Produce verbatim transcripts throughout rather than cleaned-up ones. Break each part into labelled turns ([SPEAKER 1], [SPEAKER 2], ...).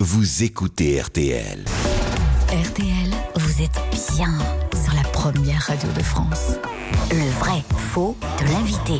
[SPEAKER 1] vous écoutez R T L.
[SPEAKER 2] R T L, vous êtes bien sur la première radio de France. Le vrai faux de l'invité.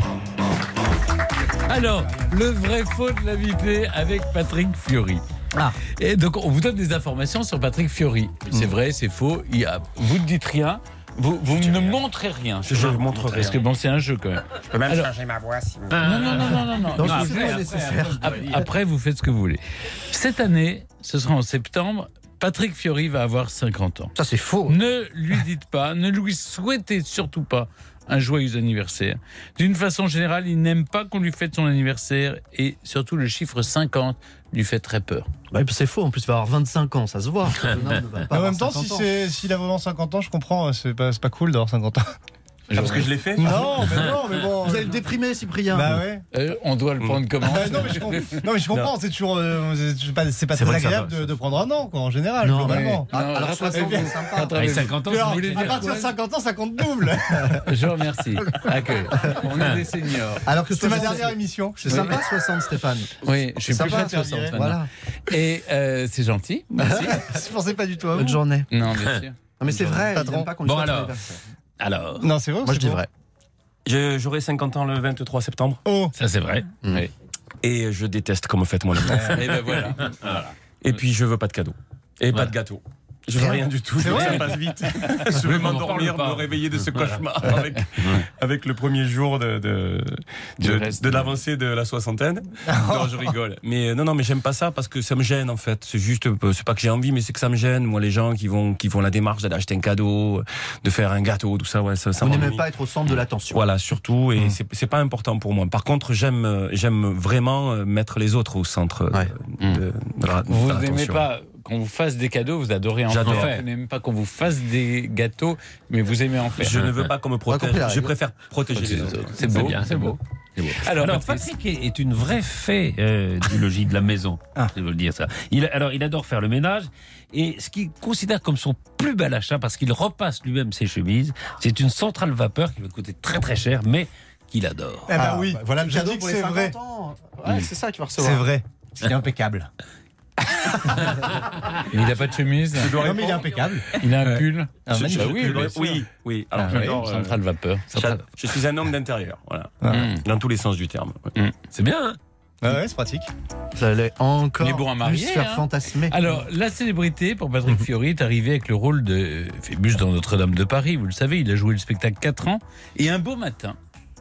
[SPEAKER 3] Alors, le vrai faux de l'invité avec Patrick Fiori. Ah. Et donc, on vous donne des informations sur Patrick Fiori. C'est mmh. vrai, c'est faux. Il y a, vous ne dites rien. Vous, vous ne rien. montrez rien.
[SPEAKER 4] Je ne montre rien.
[SPEAKER 3] Parce que bon, c'est un jeu quand même.
[SPEAKER 4] Je peux même
[SPEAKER 3] Alors,
[SPEAKER 4] changer ma voix si vous
[SPEAKER 3] voulez. Non, non, non, non, non. non.
[SPEAKER 5] non,
[SPEAKER 3] non après, après, après, après, vous faites ce que vous voulez. Cette année, ce sera en septembre, Patrick Fiori va avoir cinquante ans.
[SPEAKER 5] Ça, c'est faux.
[SPEAKER 3] Ne lui dites pas, ne lui souhaitez surtout pas un joyeux anniversaire. D'une façon générale, il n'aime pas qu'on lui fête son anniversaire et surtout le chiffre cinquante lui fait très peur.
[SPEAKER 5] Bah, c'est faux, en plus il va avoir vingt-cinq ans, ça se voit.
[SPEAKER 6] En même temps, si c'est, s'il a vraiment cinquante ans, je comprends, c'est pas, c'est pas cool d'avoir cinquante ans.
[SPEAKER 4] Ah, parce que je l'ai fait.
[SPEAKER 6] Non, mais non, mais bon.
[SPEAKER 5] Vous allez le déprimer, Cyprien.
[SPEAKER 6] Bah ouais.
[SPEAKER 3] Euh, on doit le prendre comment
[SPEAKER 6] bah, non, mais je, comp- non, mais je comprends, non. c'est toujours. Euh, c'est pas, c'est pas
[SPEAKER 4] c'est
[SPEAKER 6] très
[SPEAKER 4] vrai
[SPEAKER 6] agréable de, de prendre un an, quoi, en général,
[SPEAKER 5] non,
[SPEAKER 6] globalement.
[SPEAKER 5] Mais, non, alors soixante, c'est sympa.
[SPEAKER 3] Avec cinquante ans,
[SPEAKER 6] alors,
[SPEAKER 3] vous voulez
[SPEAKER 6] à
[SPEAKER 3] dire
[SPEAKER 6] partir de cinquante ans, ça compte double.
[SPEAKER 3] Je vous remercie. Accueil. On est des seniors.
[SPEAKER 6] Alors que c'était ma dernière émission.
[SPEAKER 5] C'est sympa, soixante, Stéphane.
[SPEAKER 3] Oui, je suis plus près de soixante.
[SPEAKER 5] Voilà.
[SPEAKER 3] Et euh, c'est gentil. Merci.
[SPEAKER 6] Je pensais pas du tout à vous.
[SPEAKER 5] Bonne journée.
[SPEAKER 3] Non, bien sûr.
[SPEAKER 5] Non, mais c'est vrai, il n'aime pas qu'on lui
[SPEAKER 3] souhaite
[SPEAKER 5] alors.
[SPEAKER 3] Alors.
[SPEAKER 6] Non, c'est vrai.
[SPEAKER 5] Moi, je dis vrai.
[SPEAKER 4] Je, j'aurai cinquante ans le vingt-trois septembre.
[SPEAKER 3] Oh, ça c'est vrai.
[SPEAKER 4] Mmh. Oui. Et je déteste comme faites mon anniversaire.
[SPEAKER 3] Et ben voilà. voilà.
[SPEAKER 4] Et puis je veux pas de cadeau. Et
[SPEAKER 3] voilà.
[SPEAKER 4] pas de gâteau. Je veux rien du tout. Je veux que ça passe vite. Je veux m'endormir, me réveiller de ce cauchemar avec, avec le premier jour de, de, de, de, de l'avancée de la soixantaine. Non, je rigole. Mais non, non, mais j'aime pas ça parce que ça me gêne en fait. C'est juste, c'est pas que j'ai envie, mais c'est que ça me gêne. Moi, les gens qui vont, qui font la démarche d'aller acheter un cadeau, de faire un gâteau, tout ça, ouais, ça, ça
[SPEAKER 5] Vous n'aimez pas être au centre de l'attention.
[SPEAKER 4] Voilà, surtout, et mmh. c'est, c'est pas important pour moi. Par contre, j'aime, j'aime vraiment mettre les autres au centre
[SPEAKER 5] ouais.
[SPEAKER 4] de, de, de, la, de
[SPEAKER 3] vous
[SPEAKER 4] l'attention.
[SPEAKER 3] Vous n'aimez pas qu'on vous fasse des cadeaux, vous adorez en
[SPEAKER 4] J'adore.
[SPEAKER 3] faire. Vous n'aimez pas qu'on vous fasse des gâteaux, mais vous aimez en faire.
[SPEAKER 4] Je ne veux pas qu'on me protège. Je préfère protéger les autres.
[SPEAKER 3] C'est beau, c'est, bien, c'est beau. C'est beau.
[SPEAKER 7] Alors, alors Patrick est une vraie fée euh, du logis de la maison. Ah. Je veux le dire ça. Il, alors, il adore faire le ménage. Et ce qu'il considère comme son plus bel achat, parce qu'il repasse lui-même ses chemises, c'est une centrale vapeur qui va coûter très très cher, mais qu'il adore.
[SPEAKER 6] Eh ben ah, oui,
[SPEAKER 5] bah, voilà le cadeau pour les
[SPEAKER 6] c'est
[SPEAKER 5] cinquante
[SPEAKER 6] vrai.
[SPEAKER 5] Ans. Ouais, mmh. C'est ça que tu vas recevoir.
[SPEAKER 6] C'est vrai. C'est impeccable.
[SPEAKER 3] Il n'a pas de chemise.
[SPEAKER 6] Non, mais il est impeccable.
[SPEAKER 3] Il a un pull.
[SPEAKER 4] Ah, je, je, oui, je, oui, oui. Alors,
[SPEAKER 3] ah, j'adore. Oui, centrale vapeur.
[SPEAKER 4] Centrale... Je suis un homme d'intérieur, voilà. Mmh. Dans tous les sens du terme.
[SPEAKER 3] Mmh.
[SPEAKER 7] C'est bien, hein?
[SPEAKER 6] Ah ouais, c'est pratique.
[SPEAKER 5] Ça allait encore
[SPEAKER 3] il est bon à marier,
[SPEAKER 5] plus faire
[SPEAKER 3] hein.
[SPEAKER 5] fantasmer.
[SPEAKER 3] Alors, la célébrité pour Patrick Fiori est arrivée avec le rôle de Phébus dans Notre-Dame de Paris. Vous le savez, il a joué le spectacle quatre ans. Et un beau matin,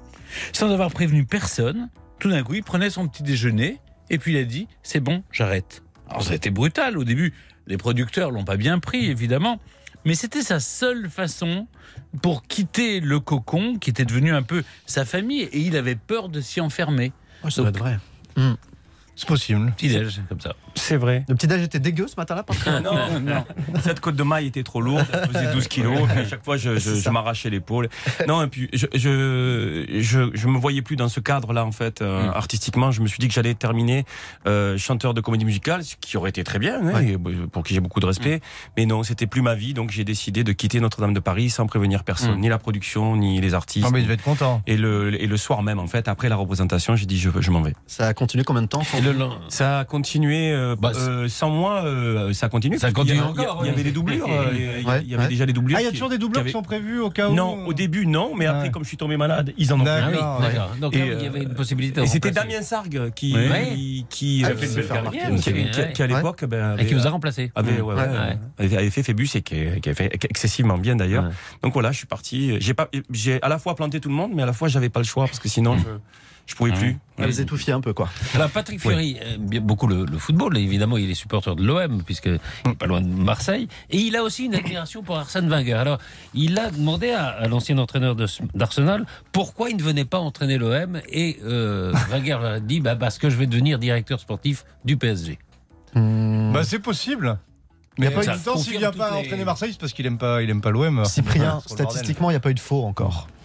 [SPEAKER 3] sans avoir prévenu personne, tout d'un coup, il prenait son petit déjeuner et puis il a dit « c'est bon, j'arrête ». Alors ça a été brutal au début, les producteurs l'ont pas bien pris évidemment, mais c'était sa seule façon pour quitter le cocon qui était devenu un peu sa famille et il avait peur de s'y enfermer.
[SPEAKER 5] Oh, ça doit être vrai. Mmh.
[SPEAKER 6] C'est possible.
[SPEAKER 3] Petit déj comme ça.
[SPEAKER 4] C'est vrai.
[SPEAKER 5] Le petit déj était dégueu ce matin-là parce que...
[SPEAKER 4] Non, non. Cette côte de maille était trop lourde, elle faisait douze kilos, et puis à chaque fois je, je, je m'arrachais l'épaule. Non, et puis je, je, je, je me voyais plus dans ce cadre-là en fait, euh, mm. artistiquement. Je me suis dit que j'allais terminer euh, chanteur de comédie musicale, ce qui aurait été très bien, hein, ouais. pour qui j'ai beaucoup de respect. Mm. Mais non, c'était plus ma vie, donc j'ai décidé de quitter Notre-Dame de Paris sans prévenir personne, mm. ni la production, ni les artistes.
[SPEAKER 6] Non, mais il devait être content.
[SPEAKER 4] Et le, et le soir même, en fait, après la représentation, j'ai dit je, je m'en vais.
[SPEAKER 5] Ça a continué combien de temps?
[SPEAKER 4] Ça a continué euh, bah, euh, sans moi, euh, ça a continué.
[SPEAKER 3] Ça continue
[SPEAKER 4] il y a,
[SPEAKER 3] encore.
[SPEAKER 4] Il y, il y avait des doublures. Euh, il y, ouais, il y avait ouais. déjà des doublures.
[SPEAKER 6] Ah, il y a toujours des doublures qui, avaient... qui sont prévues au cas où.
[SPEAKER 4] Non, au début non, mais après, ouais. comme je suis tombé malade, ils en ont
[SPEAKER 3] d'accord,
[SPEAKER 4] pris.
[SPEAKER 3] Ah oui, d'accord. Donc et, là, il y avait une possibilité.
[SPEAKER 4] Et c'était Damien Sargue qui,
[SPEAKER 3] ouais.
[SPEAKER 4] qui, qui,
[SPEAKER 3] ah,
[SPEAKER 4] euh,
[SPEAKER 3] qui,
[SPEAKER 4] qui, qui, qui, qui à l'époque,
[SPEAKER 3] ouais.
[SPEAKER 4] ben,
[SPEAKER 3] avait, et qui nous a remplacés.
[SPEAKER 4] Avait, ouais, ouais, ouais. avait, avait fait Phébus et qui, qui avait fait excessivement bien d'ailleurs. Ouais. Donc voilà, je suis parti. J'ai pas, j'ai à la fois planté tout le monde, mais à la fois j'avais pas le choix parce que sinon je. Je pouvais plus.
[SPEAKER 5] Elle les étouffiait un peu, quoi.
[SPEAKER 7] Alors, Patrick Fiori oui. aime beaucoup le, le football. Évidemment, il est supporter de l'O M, puisqu'il n'est pas loin de Marseille. Et il a aussi une admiration pour Arsène Wenger. Alors, il a demandé à, à l'ancien entraîneur de, d'Arsenal pourquoi il ne venait pas entraîner l'O M. Et euh, Wenger a dit bah, parce que je vais devenir directeur sportif du P S G.
[SPEAKER 6] Mmh. Bah, c'est possible. Mais il n'y a pas eu de temps, s'il ne vient pas les... entraîner Marseille, c'est parce qu'il n'aime pas, il aime pas l'O M.
[SPEAKER 5] Cyprien, statistiquement, il n'y a pas eu de faux encore.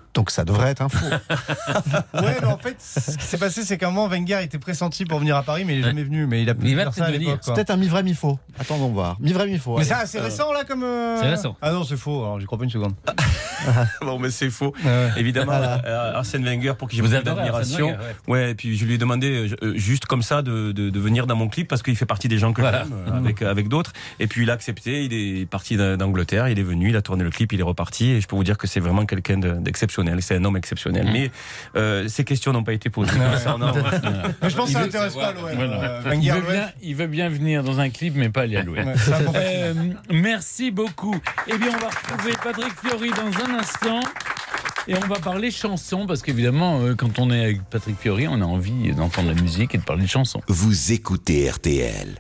[SPEAKER 5] Donc ça devrait être un faux.
[SPEAKER 6] Ouais, mais en fait, ce qui s'est passé, c'est qu'à un moment, Wenger était pressenti pour venir à Paris, mais il est jamais venu. Mais il a pu
[SPEAKER 7] Il va
[SPEAKER 6] faire ça à
[SPEAKER 7] peut-être
[SPEAKER 6] l'époque.
[SPEAKER 7] venir.
[SPEAKER 5] C'est
[SPEAKER 6] quoi.
[SPEAKER 5] peut-être un mi-vrai, mi-faux. Attendons voir. Mi-vrai, mi-faux.
[SPEAKER 6] Mais
[SPEAKER 5] allez.
[SPEAKER 6] ça, c'est récent là comme. euh,
[SPEAKER 7] C'est récent.
[SPEAKER 6] Ah non, c'est faux. Alors j'y crois pas une seconde.
[SPEAKER 4] Bon, mais c'est faux.
[SPEAKER 6] Ouais.
[SPEAKER 4] Évidemment, euh, Arsène Wenger, pour qui j'ai
[SPEAKER 7] Vous
[SPEAKER 4] beaucoup
[SPEAKER 7] adorez Arsène
[SPEAKER 4] d'admiration.
[SPEAKER 7] Wenger, ouais.
[SPEAKER 4] Ouais, et puis je lui ai demandé euh, juste comme ça de, de, de venir dans mon clip parce qu'il fait partie des gens que
[SPEAKER 7] Voilà.
[SPEAKER 4] j'aime euh, avec, avec d'autres. Et puis il a accepté, il est parti d'A- d'Angleterre, il est venu, il a tourné le clip, il est reparti. Et je peux vous dire que c'est vraiment quelqu'un de- d'exceptionnel. C'est un homme exceptionnel.
[SPEAKER 7] Mmh.
[SPEAKER 4] Mais euh, ces questions n'ont pas été posées. Ça, on a-
[SPEAKER 6] Mais je pense que ça
[SPEAKER 3] veut
[SPEAKER 6] n'intéresse pas l'O M.
[SPEAKER 3] Voilà.
[SPEAKER 6] Euh,
[SPEAKER 3] Il
[SPEAKER 6] Wenger,
[SPEAKER 3] veut,
[SPEAKER 6] l'O M.
[SPEAKER 3] bien, il veut bien venir dans un clip, mais pas aller à l'O M.
[SPEAKER 6] Ouais, c'est un bon
[SPEAKER 3] Euh, merci beaucoup. Eh bien, on va retrouver Patrick Fiori dans un instant. Et on va parler chansons, parce qu'évidemment, euh, quand on est avec Patrick Fiori, on a envie d'entendre la musique et de parler de chansons.
[SPEAKER 1] Vous écoutez R T L.